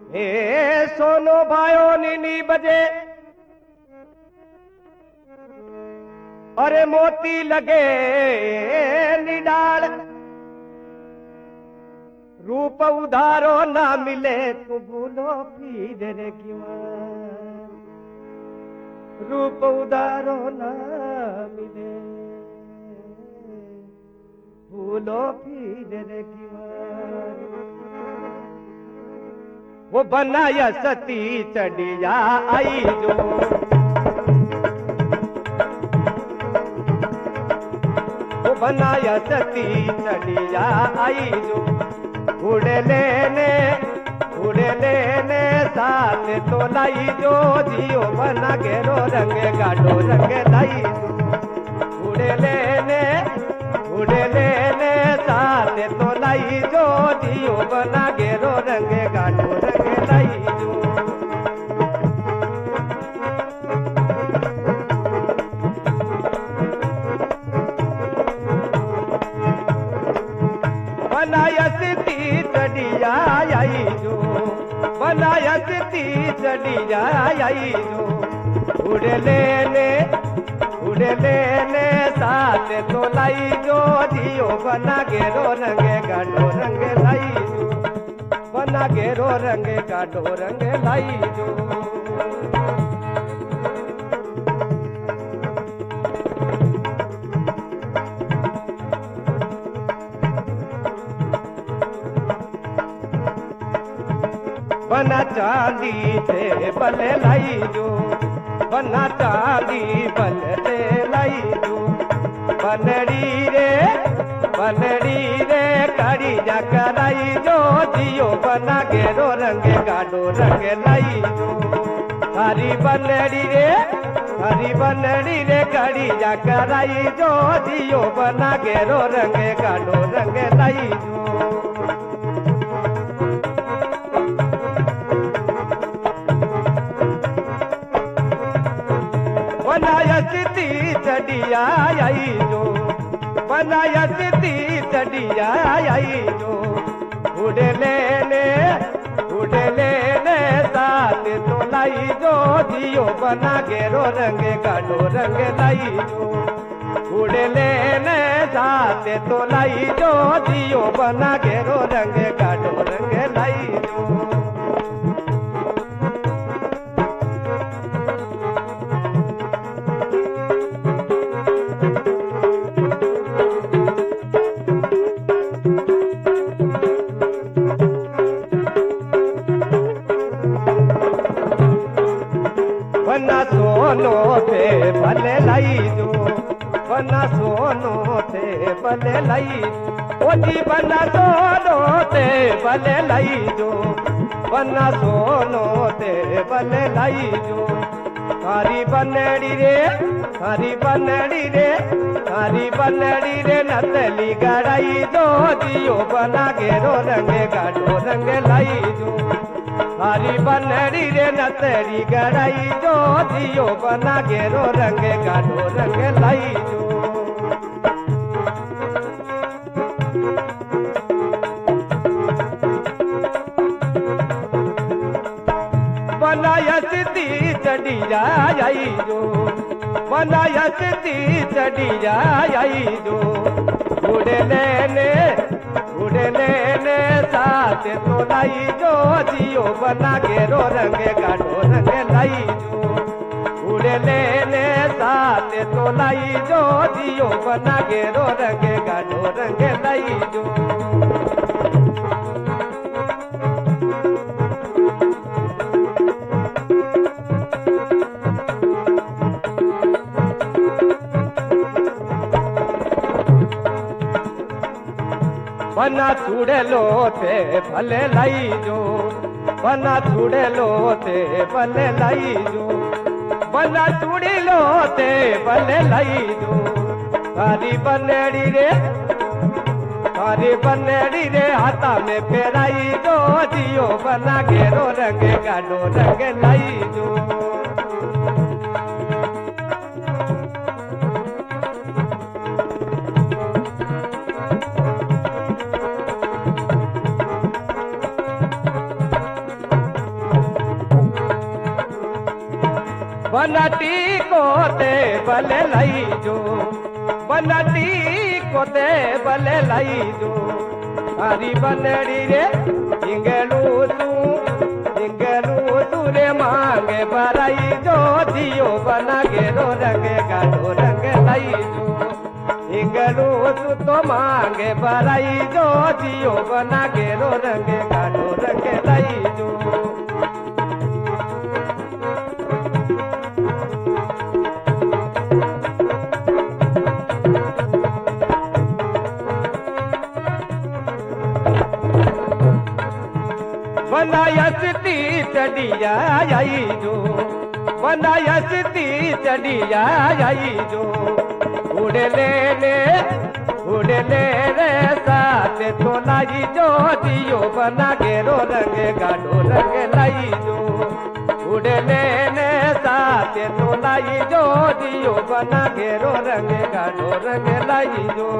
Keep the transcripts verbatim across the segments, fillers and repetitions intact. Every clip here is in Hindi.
ए सोनो भायो नीनी बजे अरे मोती लगे निडाल रूप उधारो ना मिले तू भूलो फिर रे क्यों रूप उधारो ना मिले भूलो फिर रे क्यों वो बनाया सती चढ़िया आई जो वो बनाया सती चढ़िया आई जो उड़े लेने उड़े लेने साथ तो लाई जो जियो बना घेरो रंग गाढ़ो रंग लाई जो उड़े लेने उड़े लेने साथ तो लाई जो जियो बना घेरो रंग गाढ़ो रंग लाई जो बनायसती चढ़िया आई जो बनायसती चढ़िया आई जो उड़े लेने उड़े लेने साथ तो लाई जो जियो बना घेरो रंग गाढ़ो रंग लाई जो बना घेरो रंग गाढ़ो रंग लाई जो बना चांदी से बले लाई जो बना चांदी बल से लाई जो बनड़ी रे बनड़ी रे कड़ी जा कराई जो जियो बना घेरो रंग गाढ़ो रंग लाई जो हरी बनड़ी रे हरी बनड़ी रे कड़ी जा कराई जो जियो बना घेरो रंग गाढ़ो रंग लाई जो बनायसती चढ़िया आई जो बनायसती चढ़िया आई जो उड़े लेने उड़े लेने साथ तो लाई जो जियो बना घेरो रंग गाढ़ो रंग लाई जो उड़े लेने साथ तो लाई जो जियो बना घेरो रंग गाढ़ो रंग लाई जो बना सोनो थे भले लाई जो बना सोनो थे भले लाई ओ जी बना सोनो थे भले लाई जो बना सोनो थे भले लाई जो हरी बनड़ी रे हरी बनड़ी रे हरी बनड़ी रे नतली गड़ाई जो जियो बना घेरो रंग गाढ़ो रंग लाई जो हरी बनड़ी रे नतरी गड़ाई जो जियो बना घेरो रंग गाढ़ो रंग लाई जो बनायसती चढ़िया आई जो बनायसती चढ़िया आई जो उड़े लेने उड़े लेने साथ तो लाई जो जियो बना घेरो रंग गाढ़ो रंग लाई जो उड़े लेने साथ तो लाई जो जियो बना घेरो रंग गाढ़ो रंग लाई जो बना छुड़े लो थे भले लाई जो बना छुड़े लो थे भले लाई जो बना छुड़ी लो थे भले लाई जो हरी बनड़ी रे हरी बनड़ी रे हाथा में फेराई जो जियो बना घेरो रंग गाढ़ो रंग लाई जो बनटी कोते भले लई जो बनटी कोते भले लई जो हरी बनड़ी रे इंगलू तू इंगलू तू रे मांगे बराई जो दियो बना गेरो रंगे गाढ़ो रंग लाई जो इंगलू तू तो मांगे बराई जो दियो बना गेरो रंगे गाढ़ो रंग लाई जो बनायसती चढ़िया आई जो बनायसती चढ़िया आई जो उड़े लेने उड़े ले रे साथ तो लाई जो दियो बना गेरो रंगे गाढ़ो रंग लाई जो उड़े लेने साथ तो लाई जो दियो बना गेरो रंगे गाढ़ो रंग लाई जो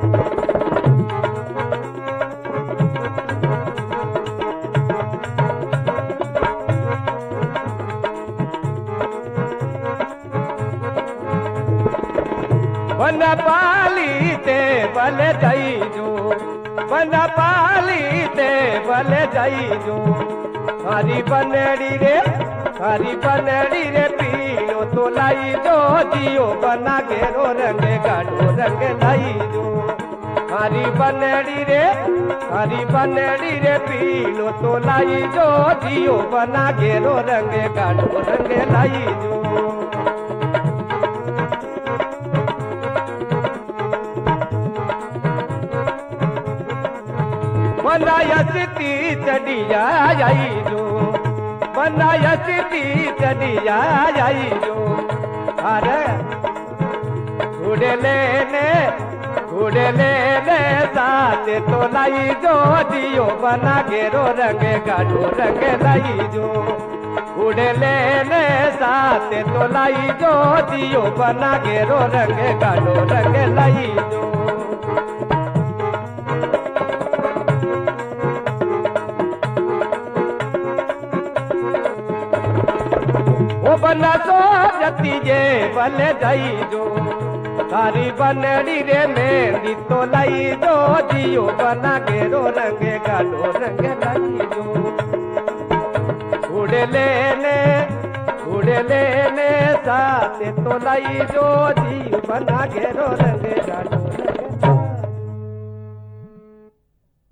बन पाली ते बल जाई जो बन पाली ते बल जाई जो हरी बनड़ी रे हरी बनड़ी रे पीलो तो लाई जो दियो बना गेरो रंगे गाढ़ो रंग लाई जो हरी बनड़ी रे हरी बनड़ी रे पीलो तो लाई जो दियो बना गेरो रंगे गाढ़ो रंग लाई जो बनायसती चढ़िया आई जो बनायसती चढ़िया आई जो अरे उड़े लेने उड़े लेने साथ तो लाई जो दियो बना गेरो रंगे गाढ़ो रंग लाई जो उड़े लेने साथ तो लाई जो दियो बना गेरो रंगे गाढ़ो रंग लाई जो बना सो जती जे बल जाई जो सारी बनड़ी रे मेहंदी तो लाई जो दियो बना गेरो रंगे गाढ़ो रंग लाई जो उड़े लेने उड़े लेने साथ तो लाई जो दियो बना गेरो रंगे गाढ़ो